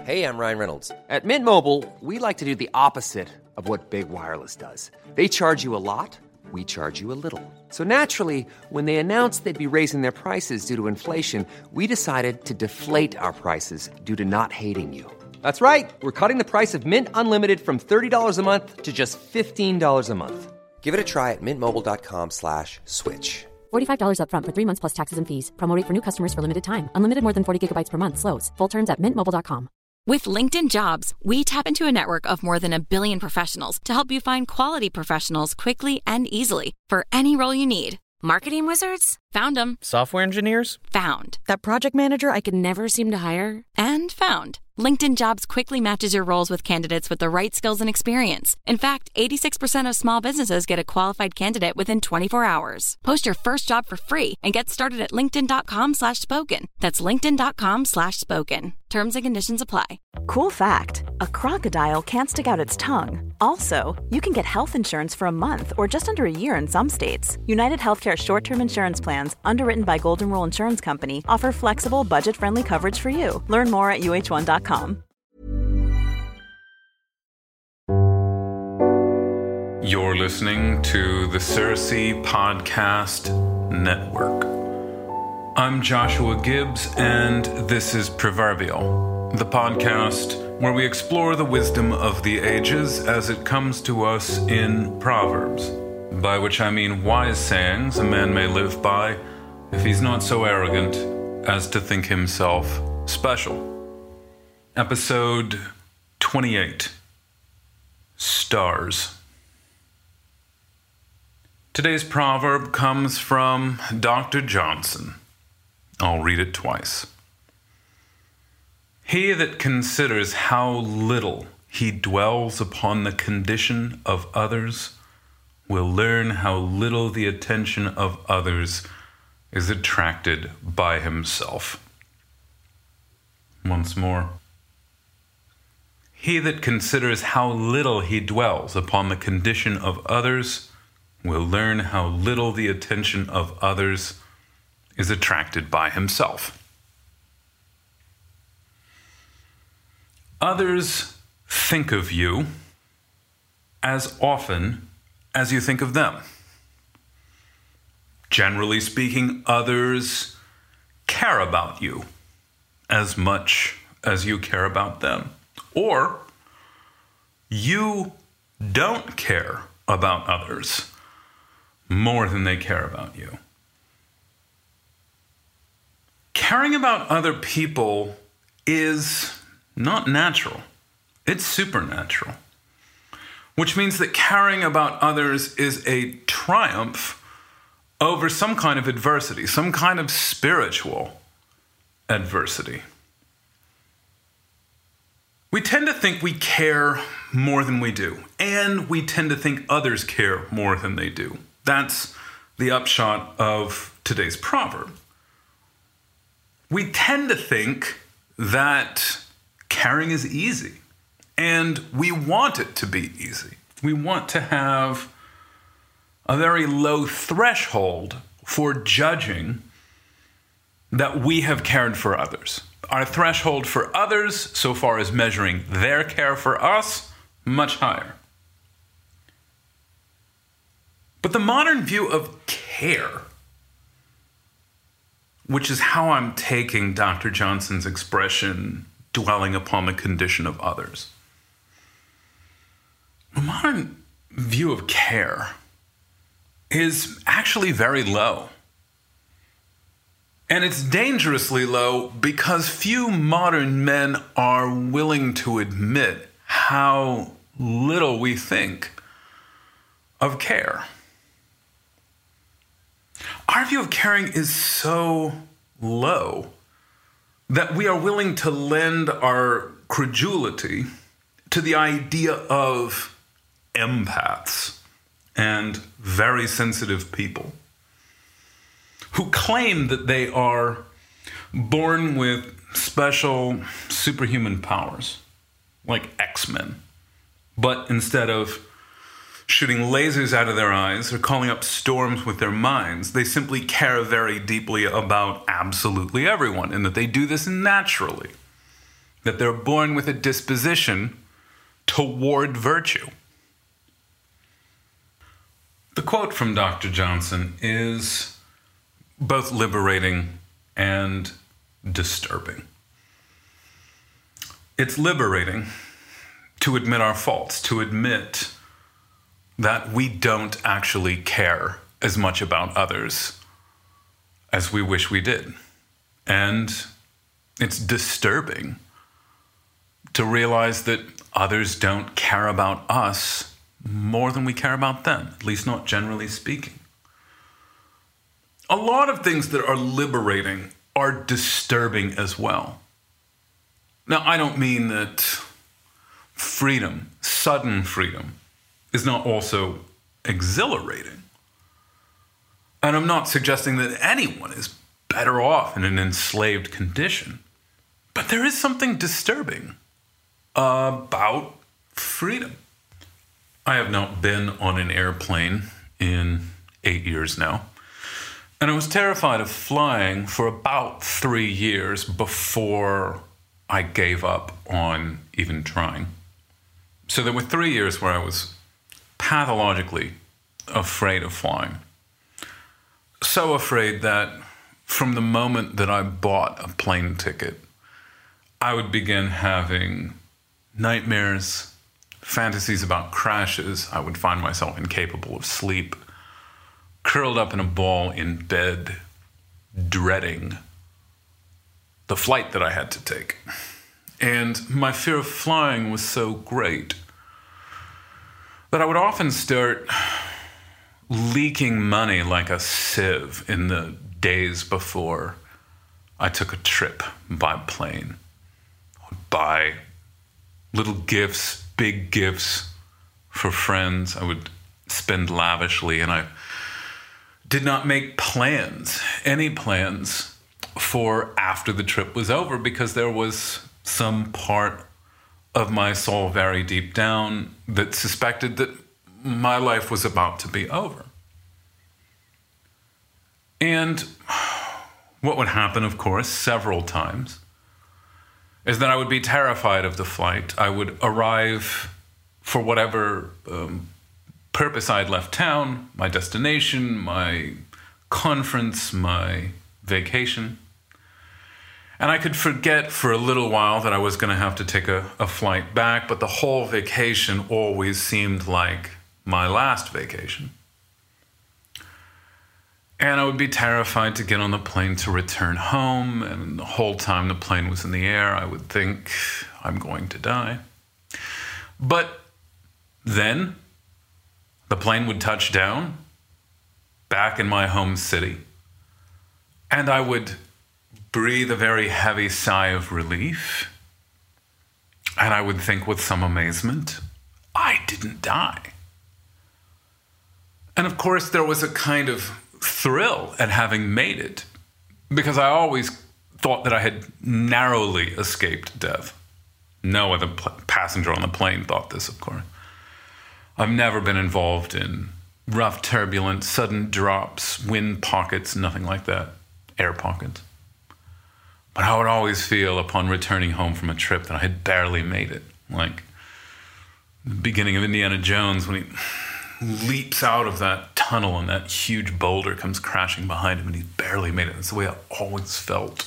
Hey, I'm Ryan Reynolds. At Mint Mobile, we like to do the opposite of what Big Wireless does. They charge you a lot, we charge you a little. So naturally, when they announced they'd be raising their prices due to inflation, we decided to deflate our prices due to not hating you. That's right. We're cutting the price of Mint Unlimited from $30 a month to just $15 a month. Give it a try at mintmobile.com/switch. $45 up front for 3 months plus taxes and fees. Promo rate for new customers for limited time. Unlimited more than 40 gigabytes per month. Slows full terms at mintmobile.com. With LinkedIn Jobs, we tap into a network of more than 1 billion professionals to help you find quality professionals quickly and easily for any role you need. Marketing wizards? Found them. Software engineers? Found. That project manager I could never seem to hire? And found. LinkedIn Jobs quickly matches your roles with candidates with the right skills and experience. In fact, 86% of small businesses get a qualified candidate within 24 hours. Post your first job for free and get started at linkedin.com/spoken. That's linkedin.com/spoken. Terms and conditions apply. Cool fact, a crocodile can't stick out its tongue. Also, you can get health insurance for a month or just under a year in some states. United Healthcare short-term insurance plans, underwritten by Golden Rule Insurance Company, offer flexible, budget-friendly coverage for you. Learn more at uh1.com. You're listening to the Cersei Podcast Network. I'm Joshua Gibbs, and this is Proverbial, the podcast where we explore the wisdom of the ages as it comes to us in Proverbs, by which I mean wise sayings a man may live by if he's not so arrogant as to think himself special. Episode 28, Stars. Today's proverb comes from Dr. Johnson. I'll read it twice. He that considers how little he dwells upon the condition of others will learn how little the attention of others is attracted by himself. Once more. He that considers how little he dwells upon the condition of others will learn how little the attention of others is attracted by himself. Others think of you as often as you think of them. Generally speaking, others care about you as much as you care about them. Or you don't care about others more than they care about you. Caring about other people is not natural. It's supernatural. Which means that caring about others is a triumph over some kind of adversity, some kind of spiritual adversity. We tend to think we care more than we do, and we tend to think others care more than they do. That's the upshot of today's proverb. We tend to think that caring is easy, and we want it to be easy. We want to have a very low threshold for judging that we have cared for others. Our threshold for others, so far as measuring their care for us, much higher. But the modern view of care, which is how I'm taking Dr. Johnson's expression, dwelling upon the condition of others. The modern view of care is actually very low. And it's dangerously low because few modern men are willing to admit how little we think of care. Our view of caring is so low that we are willing to lend our credulity to the idea of empaths and very sensitive people who claim that they are born with special superhuman powers, like X-Men. But instead of shooting lasers out of their eyes or calling up storms with their minds, they simply care very deeply about absolutely everyone, and that they do this naturally. that they're born with a disposition toward virtue. The quote from Dr. Johnson is both liberating and disturbing. It's liberating to admit our faults, to admit that we don't actually care as much about others as we wish we did. And it's disturbing to realize that others don't care about us more than we care about them, at least not generally speaking. A lot of things that are liberating are disturbing as well. Now, I don't mean that freedom, sudden freedom, is not also exhilarating. And I'm not suggesting that anyone is better off in an enslaved condition. But there is something disturbing about freedom. I have not been on an airplane in 8 years now. And I was terrified of flying for about 3 years before I gave up on even trying. So there were 3 years where I was pathologically afraid of flying. So afraid that from the moment that I bought a plane ticket, I would begin having nightmares, fantasies about crashes. I would find myself incapable of sleep, curled up in a ball in bed, dreading the flight that I had to take. And my fear of flying was so great that I would often start leaking money like a sieve in the days before I took a trip by plane. I would buy little gifts, big gifts for friends. I would spend lavishly, and I did not make plans, any plans, for after the trip was over, because there was some part of my soul very deep down that suspected that my life was about to be over. And what would happen, of course, several times, is that I would be terrified of the flight. I would arrive for whatever purpose I'd left town, my destination, my conference, my vacation. And I could forget for a little while that I was going to have to take a flight back, but the whole vacation always seemed like my last vacation. And I would be terrified to get on the plane to return home, and the whole time the plane was in the air, I would think, I'm going to die. But then the plane would touch down back in my home city, and I would breathe a very heavy sigh of relief, and I would think with some amazement, I didn't die. And of course, there was a kind of thrill at having made it, because I always thought that I had narrowly escaped death. No other passenger on the plane thought this, of course. I've never been involved in rough turbulence, sudden drops, wind pockets, nothing like that, air pockets. But I would always feel upon returning home from a trip that I had barely made it, like the beginning of Indiana Jones when he leaps out of that tunnel and that huge boulder comes crashing behind him and he's barely made it. That's the way I always felt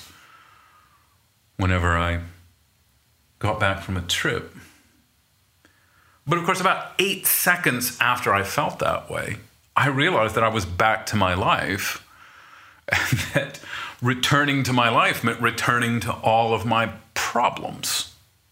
whenever I got back from a trip. But of course, about 8 seconds after I felt that way, I realized that I was back to my life, and that returning to my life meant returning to all of my problems.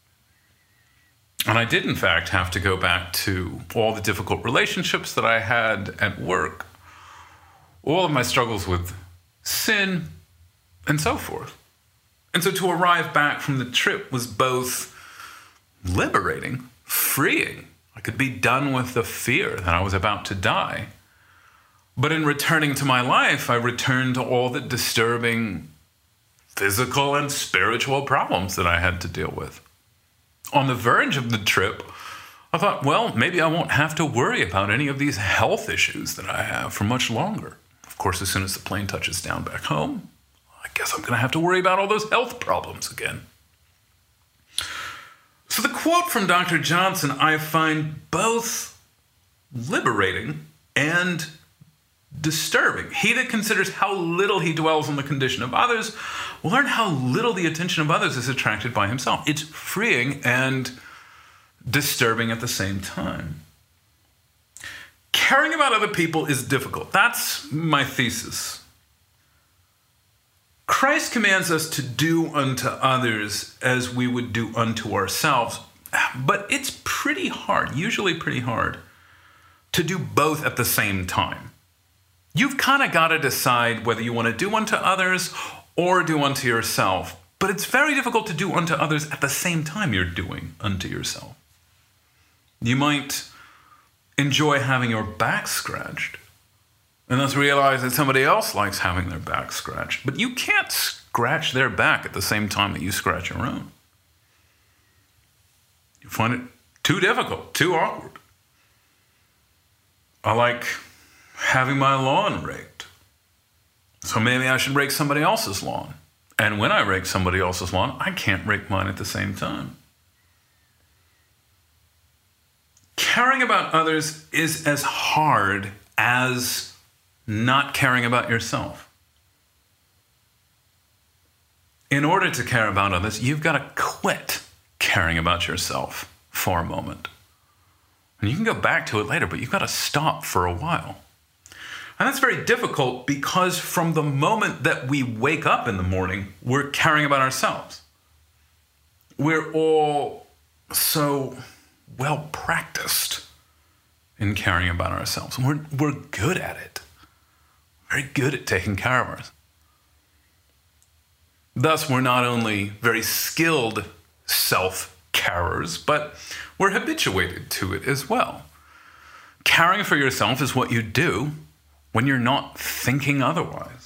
And I did, in fact, have to go back to all the difficult relationships that I had at work, all of my struggles with sin, and so forth. And so to arrive back from the trip was both liberating, freeing. I could be done with the fear that I was about to die. But in returning to my life, I returned to all the disturbing physical and spiritual problems that I had to deal with. On the verge of the trip, I thought, well, maybe I won't have to worry about any of these health issues that I have for much longer. Of course, as soon as the plane touches down back home, I guess I'm going to have to worry about all those health problems again. quote from Dr. Johnson I find both liberating and disturbing. He that considers how little he dwells on the condition of others will learn how little the attention of others is attracted by himself. It's freeing and disturbing at the same time. Caring about other people is difficult. That's my thesis. Christ commands us to do unto others as we would do unto ourselves, but it's pretty hard, usually pretty hard, to do both at the same time. You've kind of got to decide whether you want to do unto others or do unto yourself, but it's very difficult to do unto others at the same time you're doing unto yourself. You might enjoy having your back scratched, and thus realize that somebody else likes having their back scratched. But you can't scratch their back at the same time that you scratch your own. You find it too difficult, too awkward. I like having my lawn raked, so maybe I should rake somebody else's lawn. And when I rake somebody else's lawn, I can't rake mine at the same time. Caring about others is as hard as not caring about yourself. In order to care about others, you've got to quit caring about yourself for a moment. And you can go back to it later, but you've got to stop for a while. And that's very difficult because from the moment that we wake up in the morning, we're caring about ourselves. We're all so well practiced in caring about ourselves. We're good at it. Very good at taking care of ourselves. Thus, we're not only very skilled self-carers, but we're habituated to it as well. Caring for yourself is what you do when you're not thinking otherwise.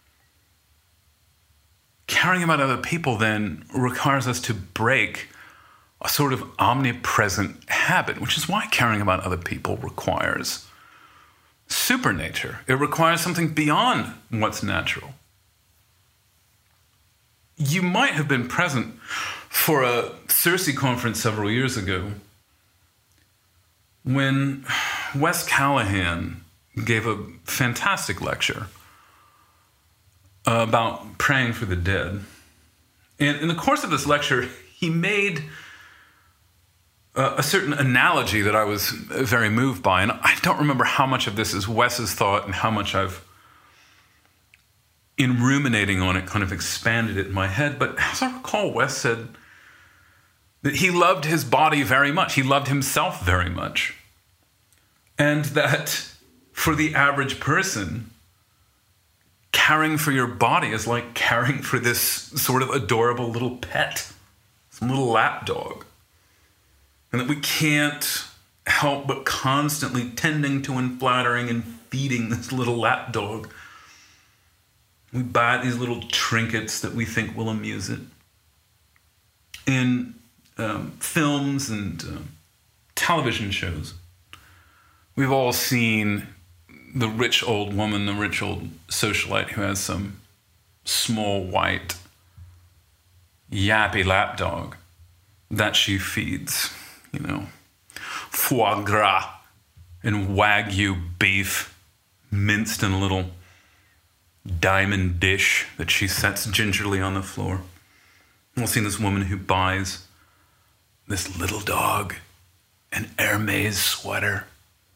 Caring about other people then requires us to break a sort of omnipresent habit, which is why caring about other people requires supernature. It requires something beyond what's natural. You might have been present for a Circe conference several years ago when Wes Callahan gave a fantastic lecture about praying for the dead. And in the course of this lecture, he made a certain analogy that I was very moved by. And I don't remember how much of this is Wes's thought and how much I've, in ruminating on it, kind of expanded it in my head. But as I recall, Wes said that he loved his body very much. He loved himself very much. And that for the average person, caring for your body is like caring for this sort of adorable little pet, some little lap dog. And that we can't help but constantly tending to and flattering and feeding this little lap dog. We buy these little trinkets that we think will amuse it. In films and television shows, we've all seen the rich old woman, the rich old socialite who has some small white yappy lapdog that she feeds, foie gras and Wagyu beef minced in a little diamond dish that she sets gingerly on the floor. We'll see this woman who buys this little dog an Hermes sweater,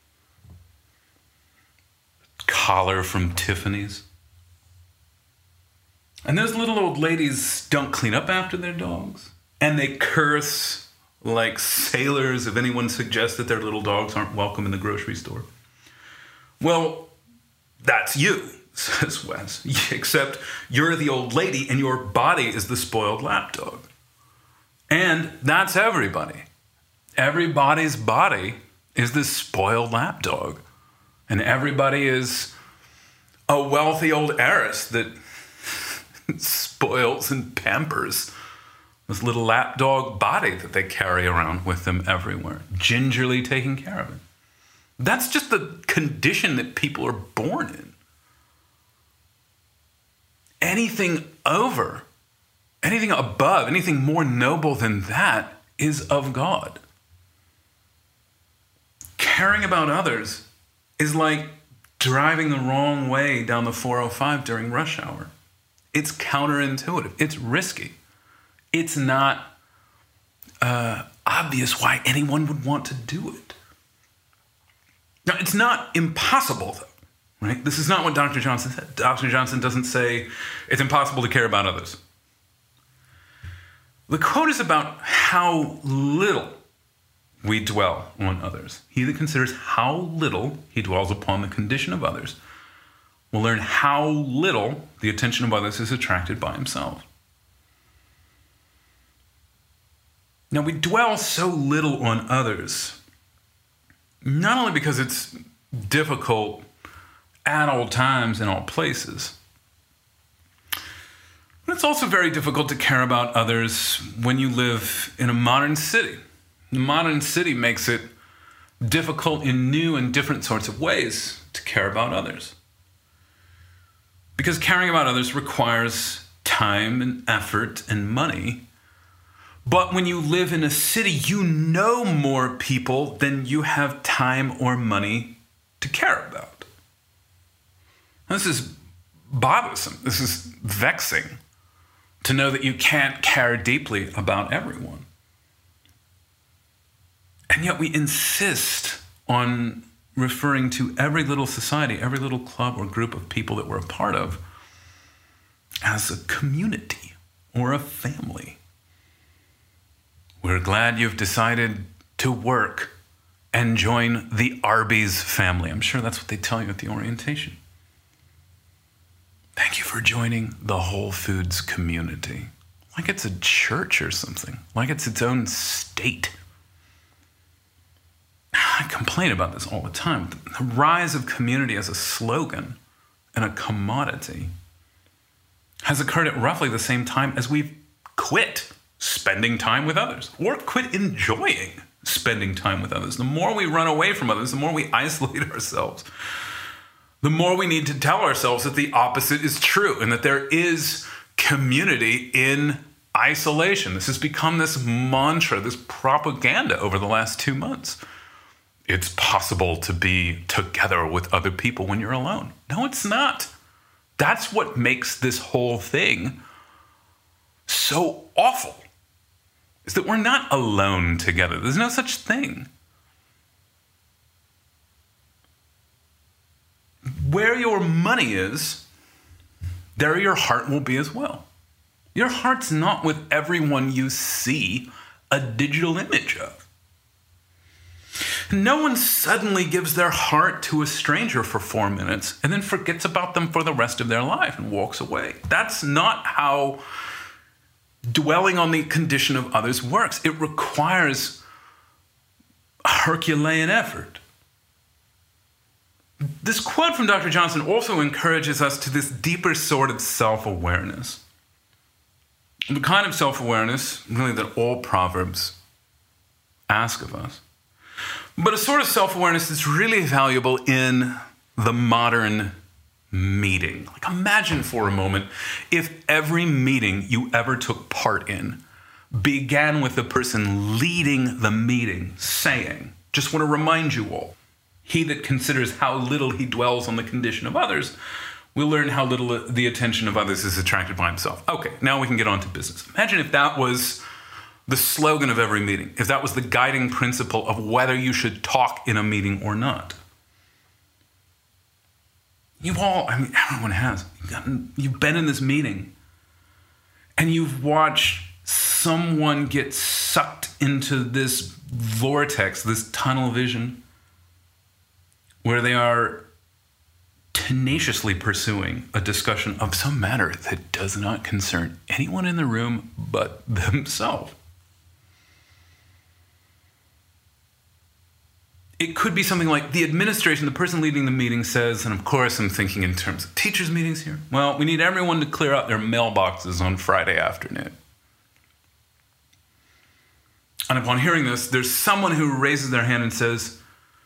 collar from Tiffany's. And those little old ladies don't clean up after their dogs. And they curse like sailors if anyone suggests that their little dogs aren't welcome in the grocery store. Well, that's you, says Wes. Except you're the old lady and your body is the spoiled lapdog. And that's everybody. Everybody's body is this spoiled lapdog. And everybody is a wealthy old heiress that spoils and pampers this little lapdog body that they carry around with them everywhere, gingerly taking care of it. That's just the condition that people are born in. Anything over, anything above, anything more noble than that is of God. Caring about others is like driving the wrong way down the 405 during rush hour. It's counterintuitive. It's risky. It's not obvious why anyone would want to do it. Now, it's not impossible, though, right? This is not what Dr. Johnson said. Dr. Johnson doesn't say it's impossible to care about others. The quote is about how little we dwell on others. He that considers how little he dwells upon the condition of others will learn how little the attention of others is attracted by himself. Now, we dwell so little on others, not only because it's difficult at all times in all places, but it's also very difficult to care about others when you live in a modern city. The modern city makes it difficult in new and different sorts of ways to care about others. Because caring about others requires time and effort and money. But when you live in a city, you know more people than you have time or money to care about. This is bothersome. This is vexing to know that you can't care deeply about everyone. And yet we insist on referring to every little society, every little club or group of people that we're a part of as a community or a family. We're glad you've decided to work and join the Arby's family. I'm sure that's what they tell you at the orientation. Thank you for joining the Whole Foods community. Like it's a church or something, like it's its own state. I complain about this all the time. The rise of community as a slogan and a commodity has occurred at roughly the same time as we've quit spending time with others or quit enjoying spending time with others. The more we run away from others, the more we isolate ourselves, the more we need to tell ourselves that the opposite is true and that there is community in isolation. This has become this mantra, this propaganda over the last 2 months. It's possible to be together with other people when you're alone. No, it's not. That's what makes this whole thing so awful, is that we're not alone together. There's no such thing. Where your money is, there your heart will be as well. Your heart's not with everyone you see a digital image of. No one suddenly gives their heart to a stranger for 4 minutes and then forgets about them for the rest of their life and walks away. That's not how dwelling on the condition of others works. It requires a Herculean effort. This quote from Dr. Johnson also encourages us to this deeper sort of self-awareness. The kind of self-awareness, really, that all Proverbs ask of us. But a sort of self-awareness that's really valuable in the modern meeting. Like, imagine for a moment if every meeting you ever took part in began with the person leading the meeting saying, just want to remind you all, he that considers how little he dwells on the condition of others will learn how little the attention of others is attracted by himself. Okay, now we can get on to business. Imagine if that was the slogan of every meeting, if that was the guiding principle of whether you should talk in a meeting or not. Everyone has. You've been in this meeting and you've watched someone get sucked into this vortex, this tunnel vision, where they are tenaciously pursuing a discussion of some matter that does not concern anyone in the room but themselves. It could be something like the administration, the person leading the meeting says, and of course I'm thinking in terms of teachers' meetings here, well, we need everyone to clear out their mailboxes on Friday afternoon. And upon hearing this, there's someone who raises their hand and says,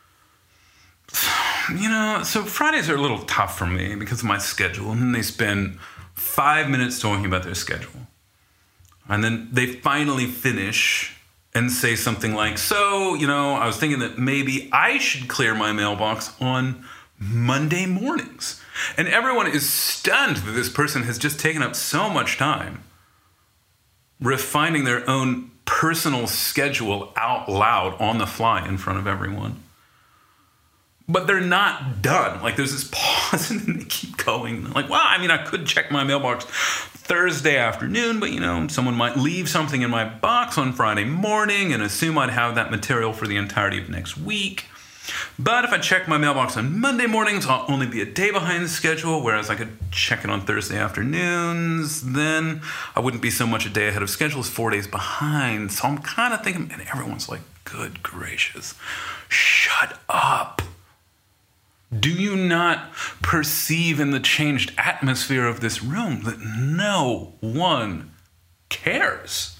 so Fridays are a little tough for me because of my schedule. And then they spend 5 minutes talking about their schedule. And then they finally finish and say something like, so, I was thinking that maybe I should clear my mailbox on Monday mornings. And everyone is stunned that this person has just taken up so much time refining their own personal schedule out loud on the fly in front of everyone. But they're not done. Like, there's this pause and then they keep going. Like, well, I could check my mailbox Thursday afternoon, but, someone might leave something in my box on Friday morning and assume I'd have that material for the entirety of next week. But if I check my mailbox on Monday mornings, I'll only be a day behind the schedule, whereas I could check it on Thursday afternoons. Then I wouldn't be so much a day ahead of schedule as 4 days behind. So I'm kind of thinking, and everyone's like, good gracious, shut up. Do you not perceive in the changed atmosphere of this room that no one cares?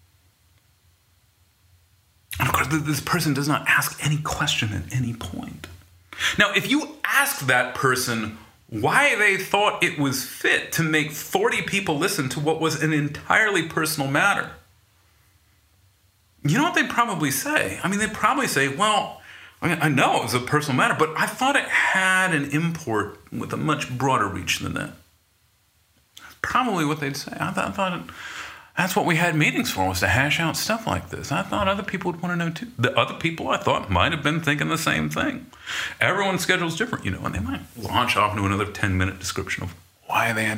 And of course, this person does not ask any question at any point. Now, if you ask that person why they thought it was fit to make 40 people listen to what was an entirely personal matter, you know what they'd probably say? They'd probably say, well, I know it was a personal matter, but I thought it had an import with a much broader reach than that. That's probably what they'd say. I thought that's what we had meetings for, was to hash out stuff like this. I thought other people would want to know too. The other people I thought might have been thinking the same thing. Everyone's schedule's different, and they might launch off into another 10-minute description of why they had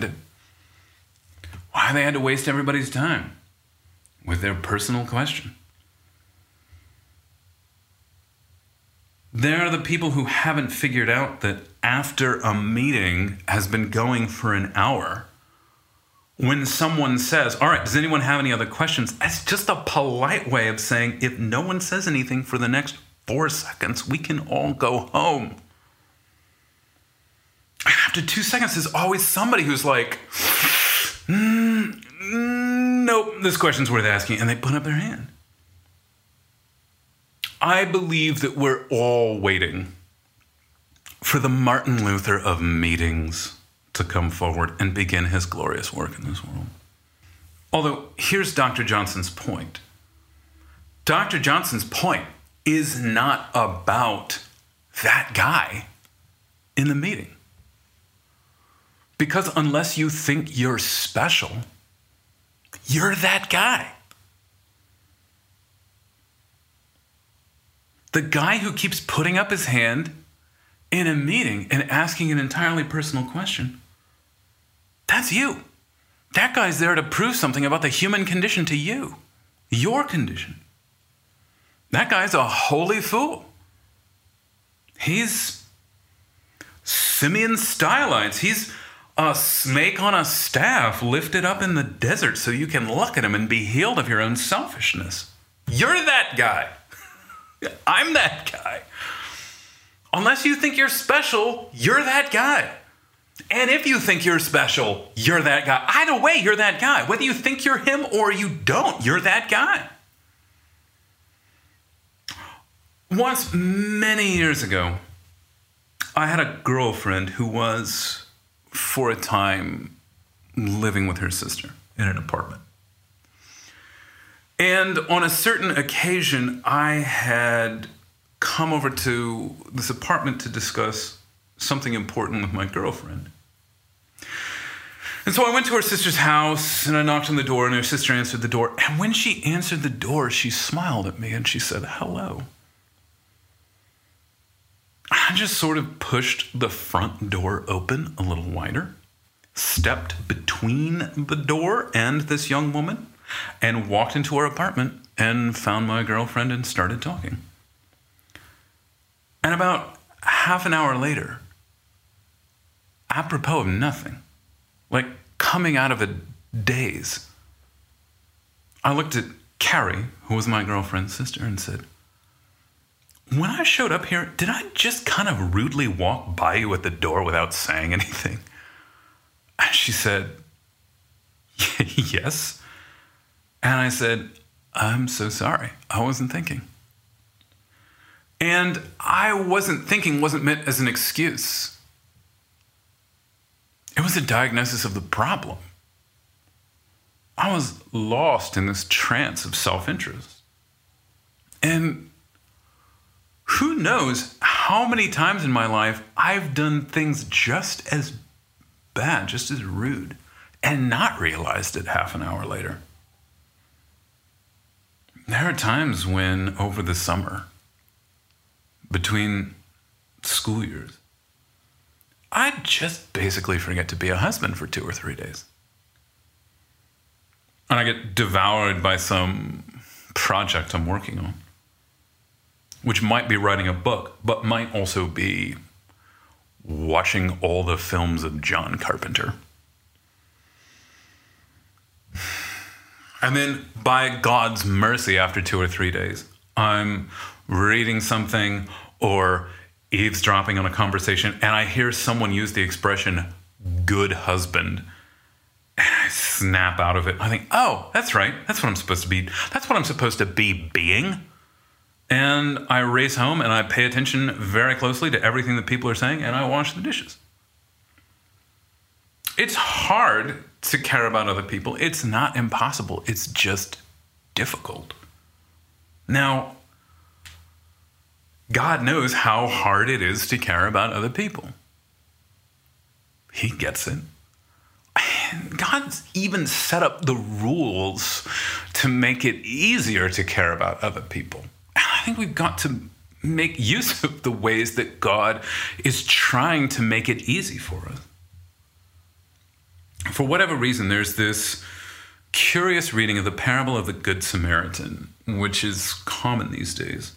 to waste everybody's time with their personal question. There are the people who haven't figured out that after a meeting has been going for an hour, when someone says, all right, does anyone have any other questions? That's just a polite way of saying, if no one says anything for the next 4 seconds, we can all go home. After 2 seconds, there's always somebody who's like, nope, this question's worth asking, and they put up their hand. I believe that we're all waiting for the Martin Luther of meetings to come forward and begin his glorious work in this world. Although, here's Dr. Johnson's point. Dr. Johnson's point is not about that guy in the meeting. Because unless you think you're special, you're that guy. The guy who keeps putting up his hand in a meeting and asking an entirely personal question, that's you. That guy's there to prove something about the human condition to you, your condition. That guy's a holy fool. He's Simeon Stylites. He's a snake on a staff lifted up in the desert so you can look at him and be healed of your own selfishness. You're that guy. I'm that guy. Unless you think you're special, you're that guy. And if you think you're special, you're that guy. Either way, you're that guy. Whether you think you're him or you don't, you're that guy. Once, many years ago, I had a girlfriend who was, for a time, living with her sister in an apartment. And on a certain occasion, I had come over to this apartment to discuss something important with my girlfriend. And so I went to her sister's house and I knocked on the door and her sister answered the door. And when she answered the door, she smiled at me and she said, hello. I just sort of pushed the front door open a little wider, stepped between the door and this young woman, and walked into her apartment and found my girlfriend and started talking. And about half an hour later, apropos of nothing, like coming out of a daze, I looked at Carrie, who was my girlfriend's sister, and said, when I showed up here, did I just kind of rudely walk by you at the door without saying anything? And she said, yes. And I said, I'm so sorry. I wasn't thinking. And I wasn't thinking wasn't meant as an excuse. It was a diagnosis of the problem. I was lost in this trance of self-interest. And who knows how many times in my life I've done things just as bad, just as rude, and not realized it half an hour later. There are times when, over the summer, between school years, I'd just basically forget to be a husband for 2 or 3 days. And I get devoured by some project I'm working on, which might be writing a book, but might also be watching all the films of John Carpenter. And then, by God's mercy, after 2 or 3 days, I'm reading something or eavesdropping on a conversation, and I hear someone use the expression, good husband. And I snap out of it. I think, oh, that's right. That's what I'm supposed to be. That's what I'm supposed to be being. And I race home and I pay attention very closely to everything that people are saying, and I wash the dishes. It's hard to care about other people. It's not impossible. It's just difficult. Now, God knows how hard it is to care about other people. He gets it. And God's even set up the rules to make it easier to care about other people. And I think we've got to make use of the ways that God is trying to make it easy for us. For whatever reason, there's this curious reading of the parable of the Good Samaritan, which is common these days.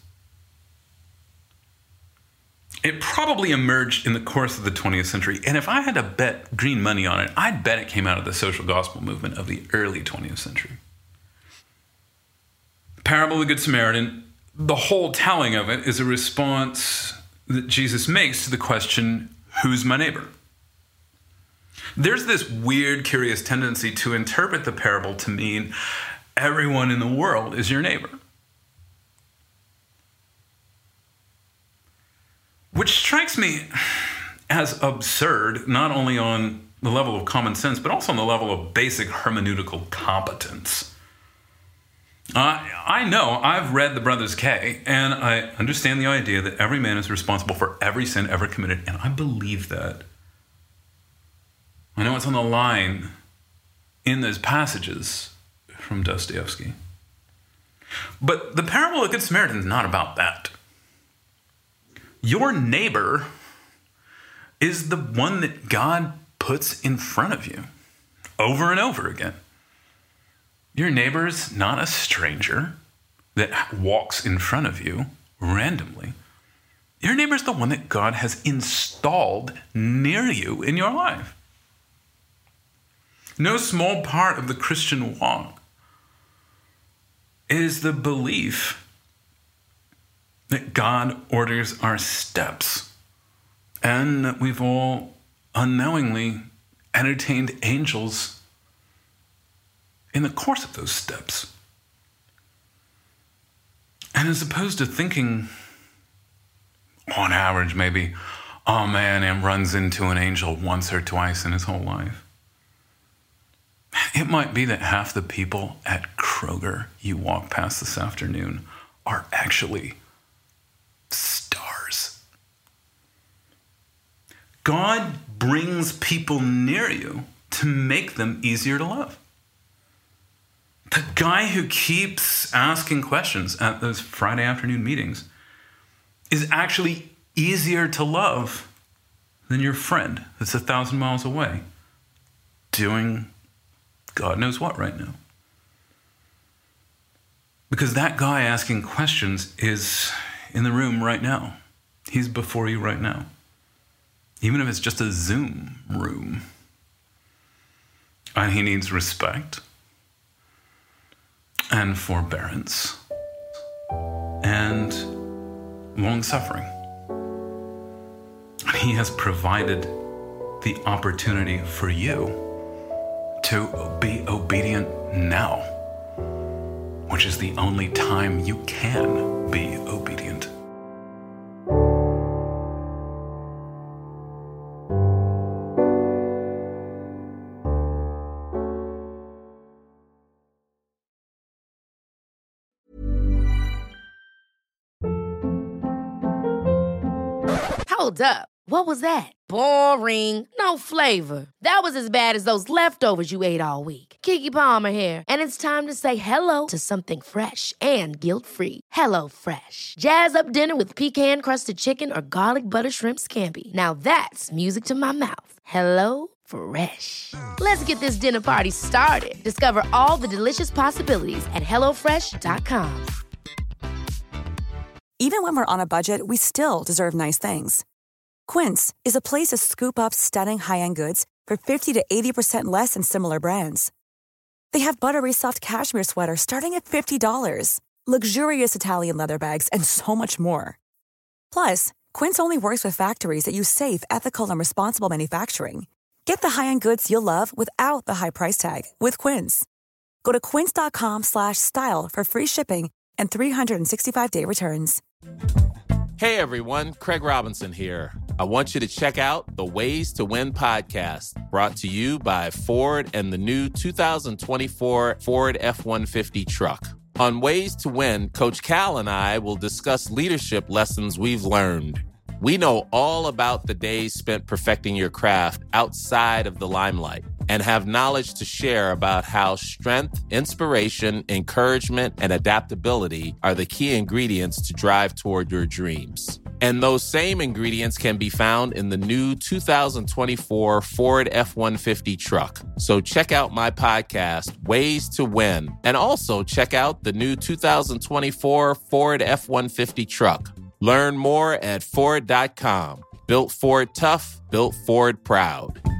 It probably emerged in the course of the 20th century, and if I had to bet green money on it, I'd bet it came out of the social gospel movement of the early 20th century. Parable of the Good Samaritan, the whole telling of it is a response that Jesus makes to the question, who's my neighbor? There's this weird, curious tendency to interpret the parable to mean everyone in the world is your neighbor. Which strikes me as absurd, not only on the level of common sense, but also on the level of basic hermeneutical competence. I know, I've read the Brothers K, and I understand the idea that every man is responsible for every sin ever committed, and I believe that. I know it's on the line in those passages from Dostoevsky. But the parable of the Good Samaritan is not about that. Your neighbor is the one that God puts in front of you over and over again. Your neighbor's not a stranger that walks in front of you randomly. Your neighbor's the one that God has installed near you in your life. No small part of the Christian walk is the belief that God orders our steps, and that we've all unknowingly entertained angels in the course of those steps. And as opposed to thinking, on average, maybe, oh man, runs into an angel once or twice in his whole life. It might be that half the people at Kroger you walk past this afternoon are actually stars. God brings people near you to make them easier to love. The guy who keeps asking questions at those Friday afternoon meetings is actually easier to love than your friend that's 1,000 miles away doing God knows what right now. Because that guy asking questions is in the room right now. He's before you right now. Even if it's just a Zoom room. And he needs respect and forbearance and long-suffering. He has provided the opportunity for you to be obedient now, which is the only time you can be obedient. Hold up. What was that? Boring. No flavor. That was as bad as those leftovers you ate all week. Keke Palmer here, and it's time to say hello to something fresh and guilt-free. Hello Fresh. Jazz up dinner with pecan-crusted chicken or garlic butter shrimp scampi. Now that's music to my mouth. Hello Fresh. Let's get this dinner party started. Discover all the delicious possibilities at hellofresh.com. Even when we're on a budget, we still deserve nice things. Quince is a place to scoop up stunning high-end goods for 50 to 80% less than similar brands. They have buttery soft cashmere sweaters starting at $50, luxurious Italian leather bags, and so much more. Plus, Quince only works with factories that use safe, ethical, and responsible manufacturing. Get the high-end goods you'll love without the high price tag with Quince. Go to quince.com/style for free shipping and 365-day returns. Hey everyone, Craig Robinson here. I want you to check out the Ways to Win podcast, brought to you by Ford and the new 2024 Ford F-150 truck. On Ways to Win, Coach Cal and I will discuss leadership lessons we've learned. We know all about the days spent perfecting your craft outside of the limelight and have knowledge to share about how strength, inspiration, encouragement, and adaptability are the key ingredients to drive toward your dreams. And those same ingredients can be found in the new 2024 Ford F-150 truck. So check out my podcast, Ways to Win, and also check out the new 2024 Ford F-150 truck. Learn more at Ford.com. Built Ford tough, built Ford proud.